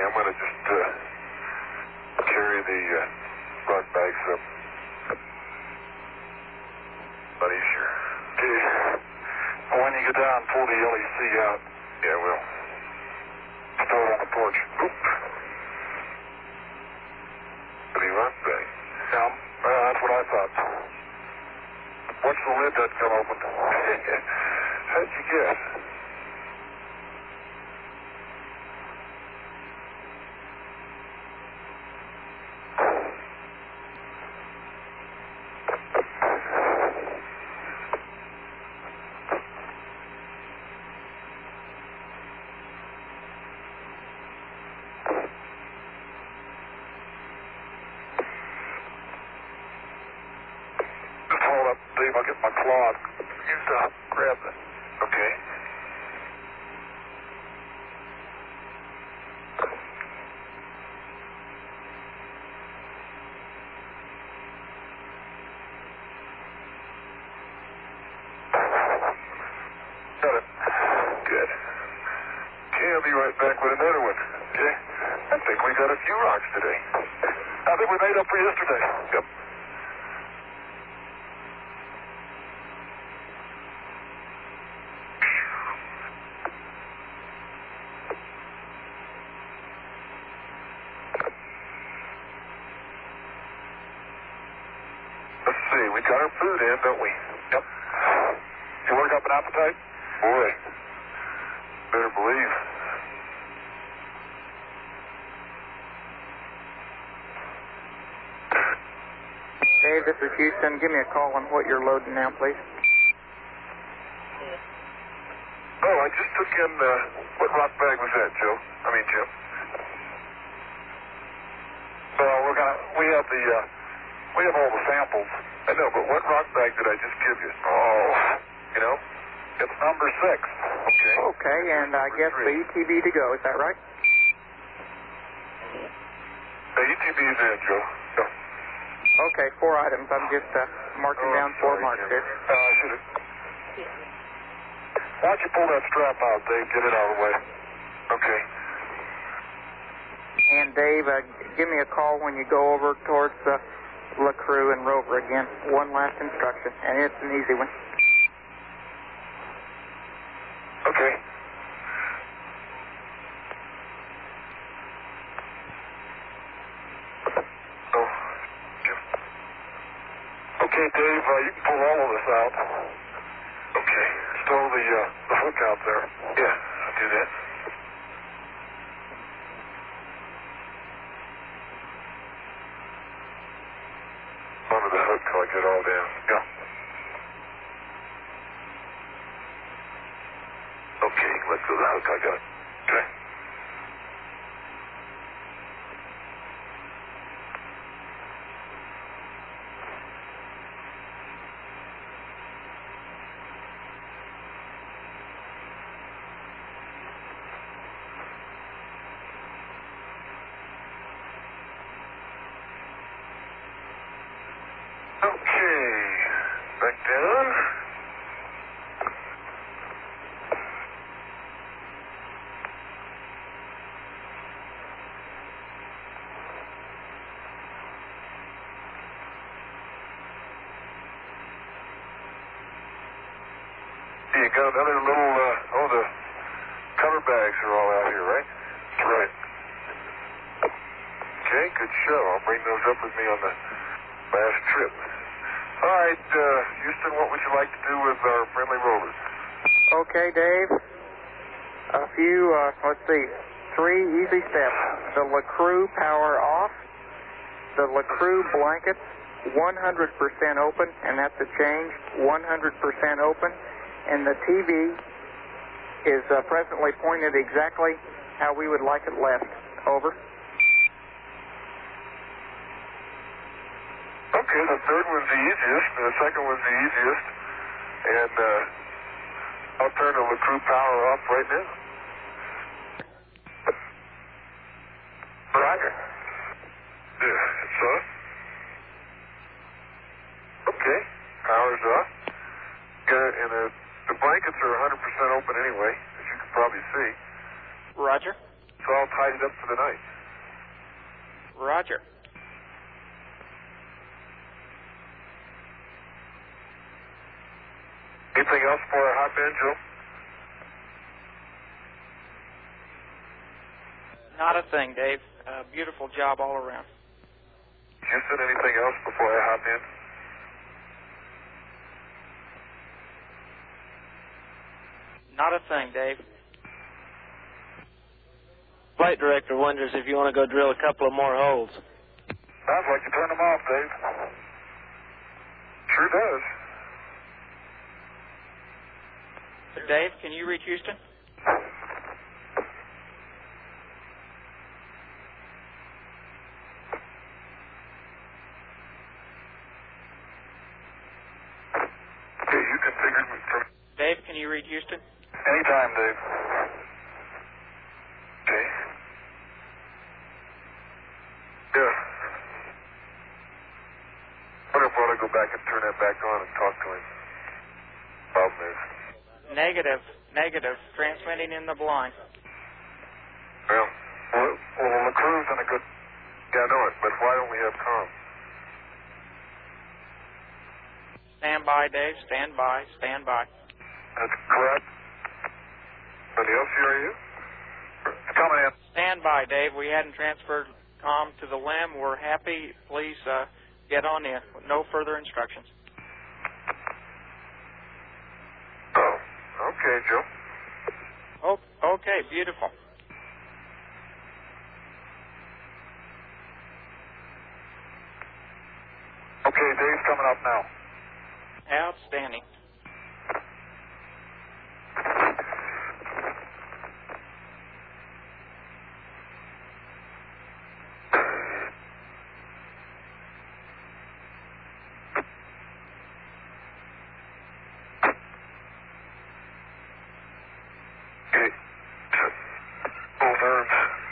I'm going to just carry the rock bags up. Not easier. Okay. When you get down, pull the LEC out. Yeah, I will. Stow it on the porch. Oop. The rock bag. Yeah, that's what I thought. Watch the lid that come open. How'd you guess? Dave, I'll get my claw. Use to grab it. Okay. Got it. Good. Okay, I'll be right back with another one. Okay. I think we got a few rocks today. I think we made up for yesterday. Yep. Let's see, we got our food in, don't we? Yep. You work up an appetite? Boy, better believe. Dave, this is Houston. Give me a call on what you're loading now, please. Oh, I just took in, what rock bag was that, Joe? I mean, Jim. So we have all the samples. I know, but what rock bag did I just give you? Oh, You know? it's number 6. Okay. Okay, and I guess the ETB to go, is that right? The ETB's in, Joe. No. Okay, 4 items. I'm just marking down 4 marks here. I should have. Why don't you pull that strap out, Dave? Get it out of the way. Okay. And Dave, give me a call when you go over towards LaCrue and Rover again. One last instruction, and it's an easy one. Okay. Oh, Jim. Okay, Dave, you can pull all of this out. Okay. Stow the hook out there. Yeah, I'll do that. Under the hook till I get all down. Yeah. Okay, let go of the hook. I got it. Okay. Okay, back down. You got another little, the cover bags are all out here, right? That's right. Okay, good show. I'll bring those up with me on the last trip. All right, Houston, what would you like to do with our friendly rovers? Okay, Dave. A few, let's see, 3 easy steps. The LaCrue power off. The LaCrue blankets 100% open, and that's a change. 100% open. And the TV is presently pointed exactly how we would like it left. Over. Okay, the third one's the easiest, and the second one's the easiest. And I'll turn the LaCrue power off right now. Roger. Yeah, it's off. Okay, power's off. Got it, and the blankets are 100% open anyway, as you can probably see. Roger. So I'll tidy it up for the night. Roger. Anything else for a hot band, Joe? Not a thing, Dave. Beautiful job all around. Houston, anything else before I hop in? Not a thing, Dave. Flight director wonders if you want to go drill a couple of more holes. Sounds like you turned them off, Dave. Sure does. Dave, can you reach Houston? Okay, you configured me from... Dave, can you reach Houston? Anytime, Dave. Okay. Yeah. What if I want to go back and turn that back on and talk to him? Problem is... Negative. Transmitting in the blind. Well, The crew's in a good... yeah, I know it, but why don't we have comm? Stand by, Dave. Stand by. That's correct. Anybody else hear you? It's coming in. Stand by, Dave. We hadn't transferred comm to the LEM. We're happy. Please get on in. No further instructions. Oh, okay, Joe. Oh, okay. Beautiful. Okay, Dave's coming up now. Outstanding. Okay. Both arms.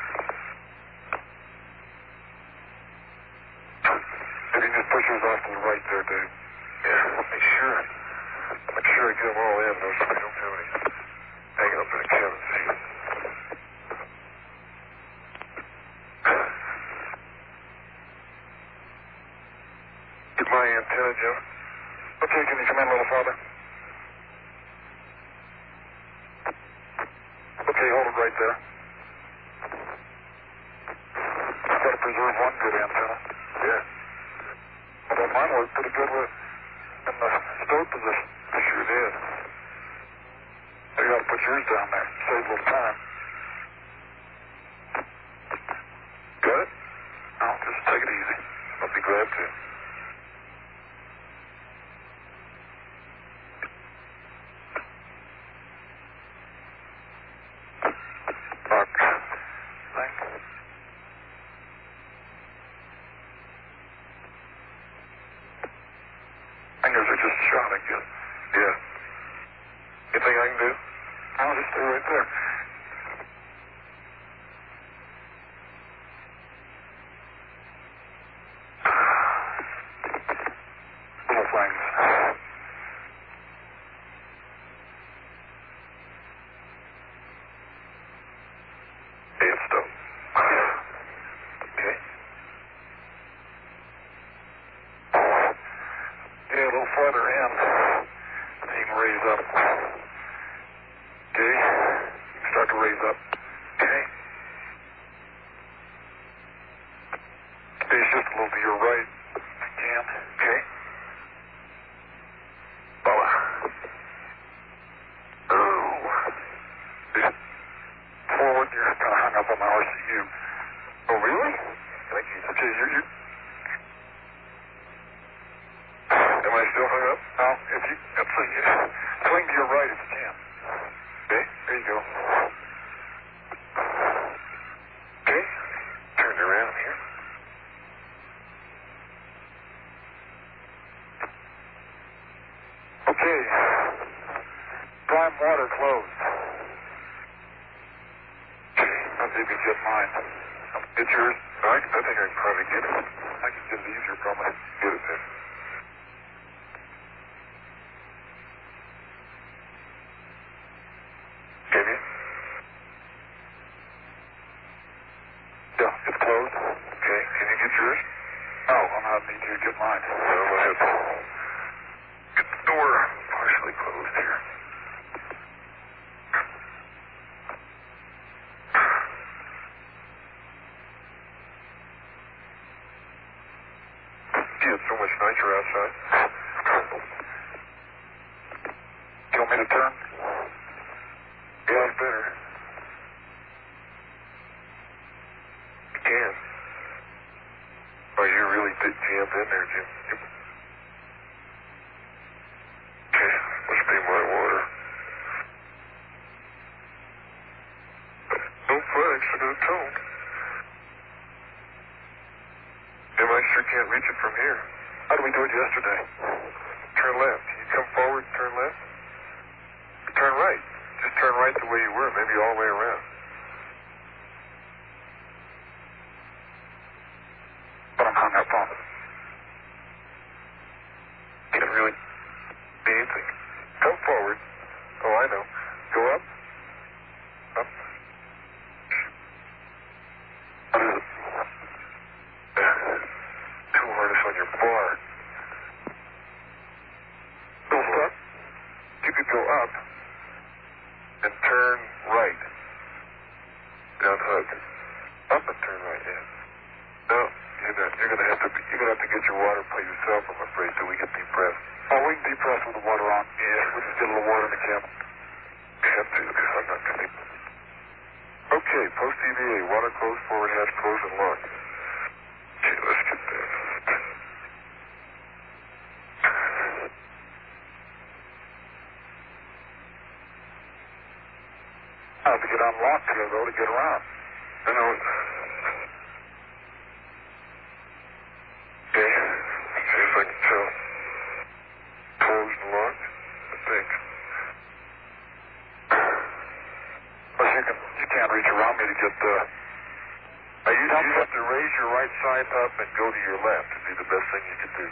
If you just push yours off to the right there, Dave. Yeah, make sure I get them all in. So I don't have any hanging up in the cabin. Get my antenna, Joe. Okay, can you come in a little farther? Okay, hold it right there. Got to preserve one good antenna. Yeah. Although mine worked pretty good with in the stored position. I sure did. You got to put yours down there. Save a little time. Got it? No, just take it easy. I'll be glad to. Mark. Thanks. Fingers are just shot again. Yeah. Anything I can do? I'll just stay right there. Little things. Hey, it's dope. Okay. Yeah, a little farther in. You can raise up. Okay. You can start to raise up. Okay. It's just a little to your right. Again. Okay. Bella. Oh. Forward, you're kind of hung up on the RCU. Oh, really? Thank you. Okay, you. Am I still hung up? Now, if you swing to your right if you can. Okay. There you go. Okay. Turn it around here. Okay. Prime water closed. Okay. I'll see if you get mine. It's yours? I think I can probably get it. I can get it easier probably. Get it then. Can you? Yeah, it's closed. Okay, can you get yours? No, I'm not need to get mine. Well, we'll have to get the door partially closed here. Gee, it's so much nicer outside. You want me to turn? Yeah, it's better. You can. Oh, you're really jammed in there, Jim. Okay, must be my water. No flags to the tone. Jim, I sure can't reach it from here. How did we do it yesterday? Turn left. You come forward, turn left. Turn right. Just turn right the way you were, maybe all the way around. But I'm hung up on. Can't really see anything. Come forward. Oh, I know. Go up. Up. What is it? Tool harness on your bar. Still stuck? You could go up and turn right. Down hook. Up and turn right, yeah. No, you're gonna have to get your water by yourself, I'm afraid, till we get depressed. Oh, we can depress with the water on. Yeah. We just get a little water in the cabin. We have to, because I'm not gonna. Okay, post EVA, water closed, forward hatch closed and locked. Okay, let's get that. I have to get unlocked here, though, to get around. I know. Okay, let's see if I can tell. Closed and locked, I think. But you can't reach around me to get the... You have to raise your right side up and go to your left would be the best thing you could do.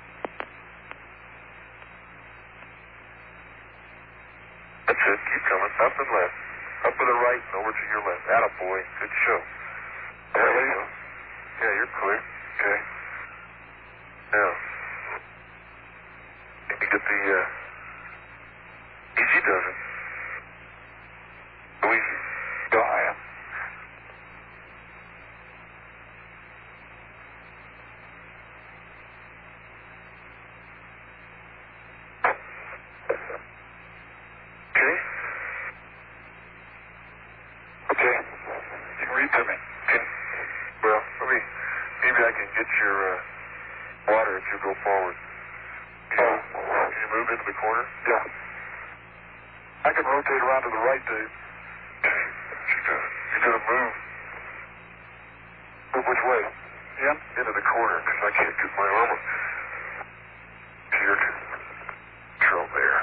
That's it. Keep coming. Up and left. Up to the right and over to your left. Attaboy. Good show. There you go. Yeah, you're clear. Okay. Now, you can get the, easy does it. Go easy. Go, I am. Okay? Okay. You can read to me. Well, maybe I can get your water if you go forward. Can you move into the corner? Yeah. I can rotate around to the right, Dave. Okay. You gotta move. Move which way? In? Into the corner, because I can't get my arm to your control there.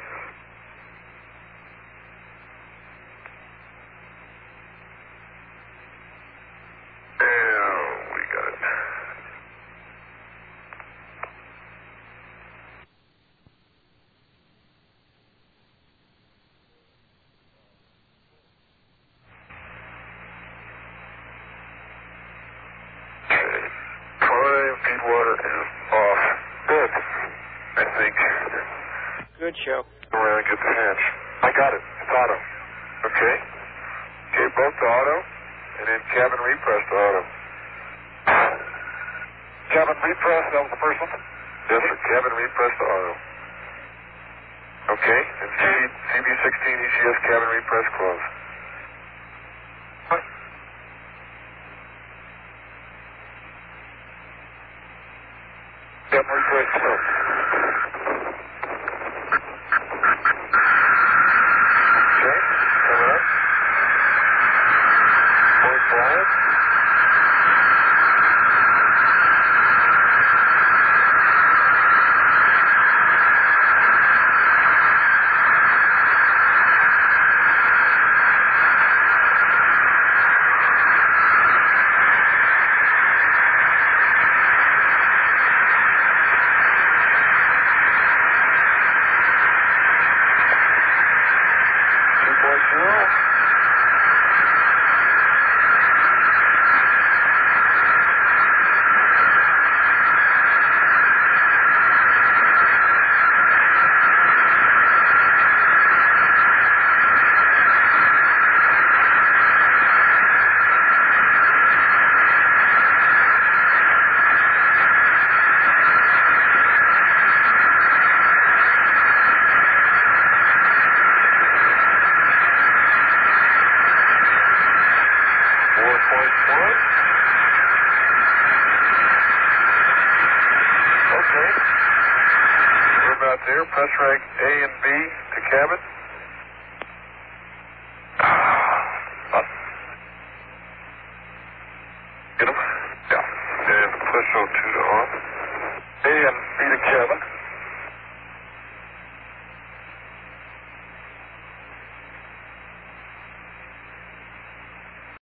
Now we got it. Okay. 5 feet water is off. Good. I think. Good show. Go around and get the hatch. I got it. It's auto. Okay. Okay, both to auto, and then cabin repress to auto. Cabin repress, that was the first one? Yes, sir. Cabin repress to auto. Okay, and CB16 ECS cabin repress closed. Cabin repress closed. Okay, coming up. Point flag. Okay. We're about there. Press rank A and B to cabin.